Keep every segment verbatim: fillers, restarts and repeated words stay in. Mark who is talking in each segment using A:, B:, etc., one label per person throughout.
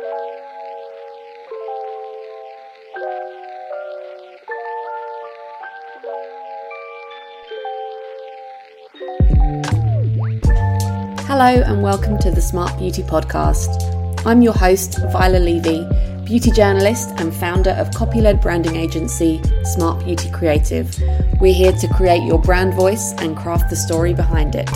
A: Hello and welcome to the Smart Beauty Podcast. I'm your host, Viola Levy, beauty journalist and founder of copy-led branding agency Smart Beauty Creative. We're here to create your brand voice and craft the story behind it.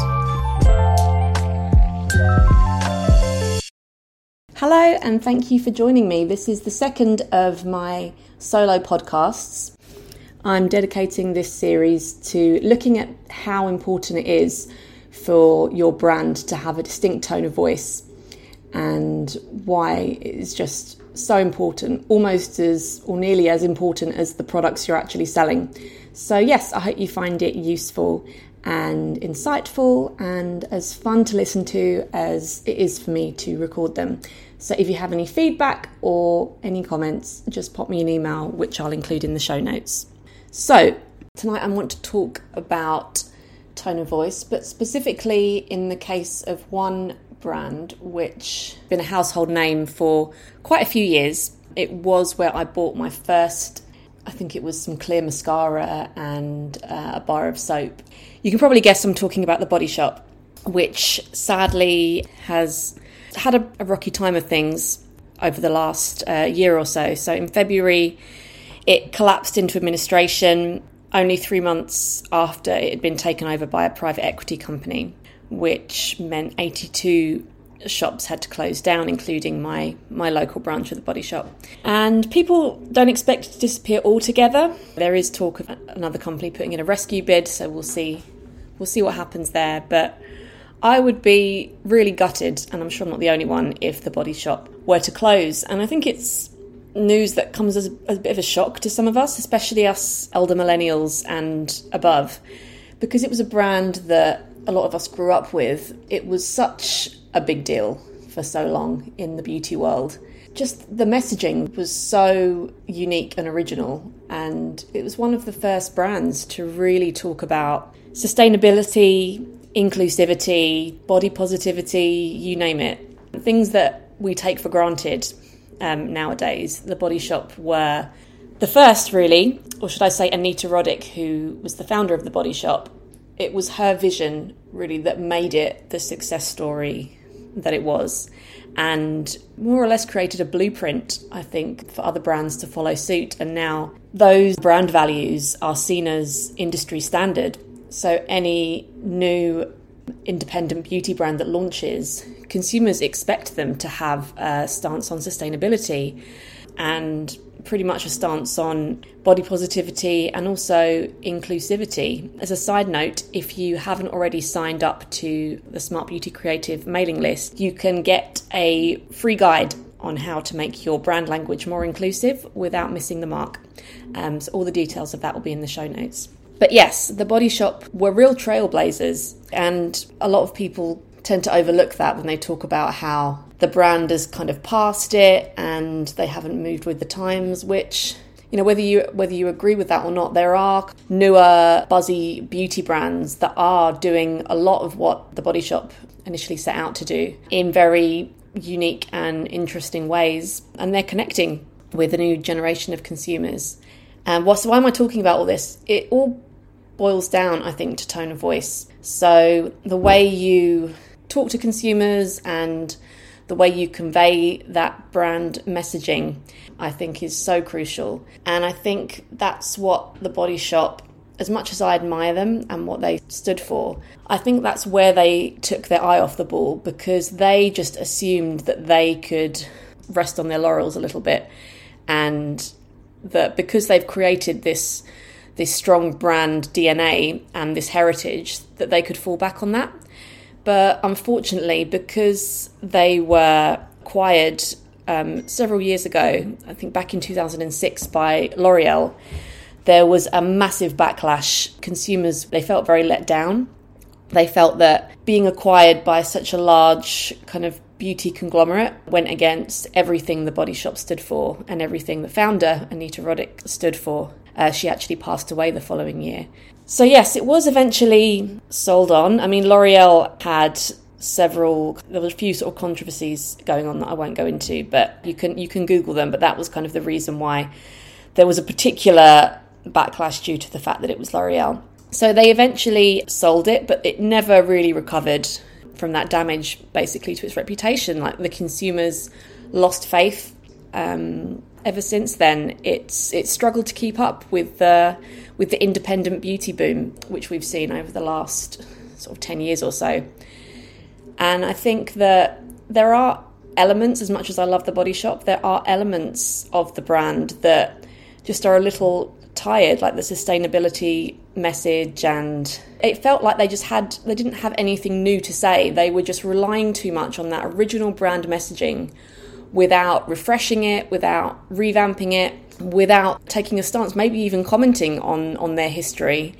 A: Hello and thank you for joining me. This is the second of my solo podcasts. I'm dedicating this series to looking at how important it is for your brand to have a distinct tone of voice and why it is just so important, almost as or nearly as important as the products you're actually selling. So yes, I hope you find it useful and insightful and as fun to listen to as it is for me to record them. So if you have any feedback or any comments, just pop me an email, which I'll include in the show notes. So tonight I want to talk about tone of voice, but specifically in the case of one brand which has been a household name for quite a few years. It was where I bought my first, I think it was some clear mascara and uh, a bar of soap. You can probably guess I'm talking about The Body Shop, which sadly has had a, a rocky time of things over the last uh, year or so. So in February, it collapsed into administration only three months after it had been taken over by a private equity company, which meant eighty-two shops had to close down, including my, my local branch of The Body Shop. And people don't expect it to disappear altogether. There is talk of another company putting in a rescue bid, so we'll see we'll see what happens there. But I would be really gutted, and I'm sure I'm not the only one, if The Body Shop were to close. And I think it's news that comes as a, a bit of a shock to some of us, especially us elder millennials and above, because it was a brand that a lot of us grew up with. It was such a big deal for so long in the beauty world. Just the messaging was so unique and original, and it was one of the first brands to really talk about sustainability, inclusivity, body positivity, you name it. Things that we take for granted um, nowadays. The Body Shop were the first, really, or should I say Anita Roddick, who was the founder of The Body Shop. It was her vision, really, that made it the success story that it was, and more or less created a blueprint, I think, for other brands to follow suit. And now those brand values are seen as industry standard. So any new independent beauty brand that launches, consumers expect them to have a stance on sustainability and pretty much a stance on body positivity and also inclusivity. As a side note, if you haven't already signed up to the Smart Beauty Creative mailing list, you can get a free guide on how to make your brand language more inclusive without missing the mark. Um, so all the details of that will be in the show notes. But yes, The Body Shop were real trailblazers, and a lot of people tend to overlook that when they talk about how the brand has kind of passed it and they haven't moved with the times, which, you know, whether you whether you agree with that or not, there are newer buzzy beauty brands that are doing a lot of what The Body Shop initially set out to do in very unique and interesting ways, and they're connecting with a new generation of consumers. And why, so why am I talking about all this? It all boils down, I think, to tone of voice. So the way you talk to consumers and the way you convey that brand messaging, I think, is so crucial. And I think that's what The Body Shop, as much as I admire them and what they stood for, I think that's where they took their eye off the ball, because they just assumed that they could rest on their laurels a little bit, and that because they've created this this strong brand D N A and this heritage, that they could fall back on that. But unfortunately, because they were acquired um, several years ago, I think back in two thousand six by L'Oreal, there was a massive backlash. Consumers, they felt very let down. They felt that being acquired by such a large kind of beauty conglomerate went against everything The Body Shop stood for and everything the founder, Anita Roddick, stood for. Uh, she actually passed away the following year. So yes, it was eventually sold on. I mean, L'Oreal had several, there were a few sort of controversies going on that I won't go into, but you can you can Google them. But that was kind of the reason why there was a particular backlash due to the fact that it was L'Oreal. So they eventually sold it, but it never really recovered from that damage, basically, to its reputation. Like, the consumers lost faith. Um, ever since then, it's it's struggled to keep up with the with the independent beauty boom, which we've seen over the last sort of ten years or so. And I think that there are elements, as much as I love The Body Shop, there are elements of the brand that just are a little tired, like the sustainability message, and it felt like they just had, they didn't have anything new to say. They were just relying too much on that original brand messaging without refreshing it, without revamping it, without taking a stance, maybe even commenting on, on their history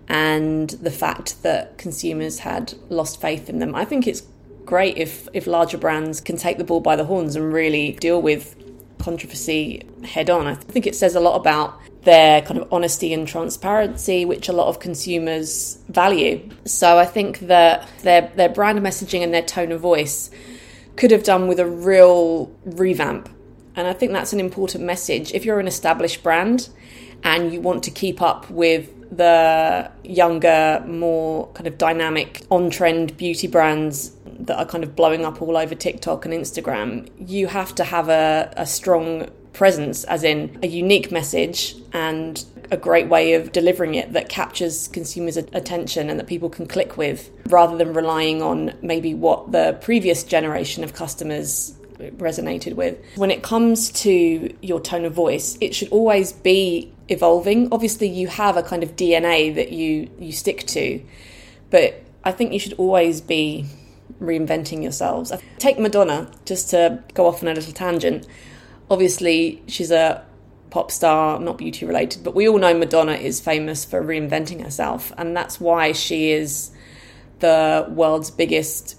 A: and the fact that consumers had lost faith in them. I think it's great if, if larger brands can take the bull by the horns and really deal with controversy head on. I think it says a lot about their kind of honesty and transparency, which a lot of consumers value. So I think that their their brand messaging and their tone of voice could have done with a real revamp. And I think that's an important message. If you're an established brand and you want to keep up with the younger, more kind of dynamic, on-trend beauty brands that are kind of blowing up all over TikTok and Instagram, you have to have a, a strong presence, as in a unique message and a great way of delivering it that captures consumers' attention and that people can click with, rather than relying on maybe what the previous generation of customers resonated with. When it comes to your tone of voice, it should always be evolving. Obviously, you have a kind of D N A that you, you stick to, but I think you should always be reinventing yourselves. Take Madonna, just to go off on a little tangent. Obviously, she's a pop star, not beauty related, but we all know Madonna is famous for reinventing herself, and that's why she is the world's biggest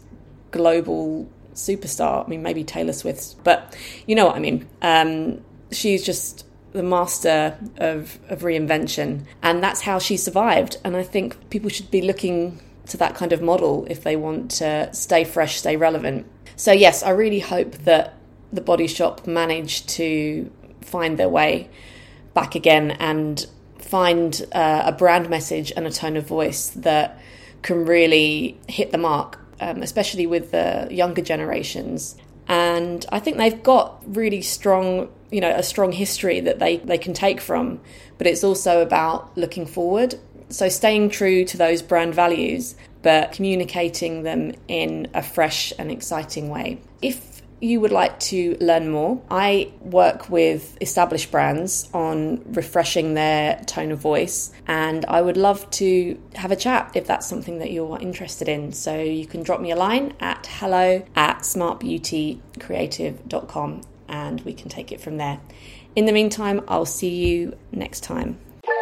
A: global superstar. I mean, maybe Taylor Swift, but you know what I mean. Um, she's just the master of, of reinvention, and that's how she survived. And I think people should be looking to that kind of model if they want to stay fresh, stay relevant. So yes, I really hope that The Body Shop managed to find their way back again and find uh, a brand message and a tone of voice that can really hit the mark, um, especially with the younger generations. And I think they've got really strong, you know, a strong history that they, they can take from, but it's also about looking forward. So staying true to those brand values, but communicating them in a fresh and exciting way. If you would like to learn more, I work with established brands on refreshing their tone of voice, and I would love to have a chat if that's something that you're interested in. So you can drop me a line at hello at smart beauty creative dot com and we can take it from there. In the meantime, I'll see you next time.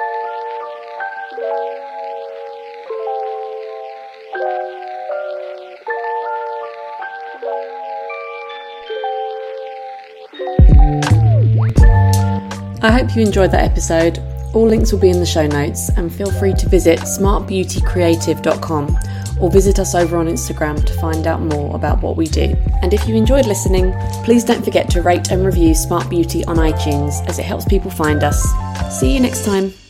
A: I hope you enjoyed that episode. All links will be in the show notes, and feel free to visit smart beauty creative dot com or visit us over on Instagram to find out more about what we do. And if you enjoyed listening, please don't forget to rate and review Smart Beauty on iTunes, as it helps people find us. See you next time.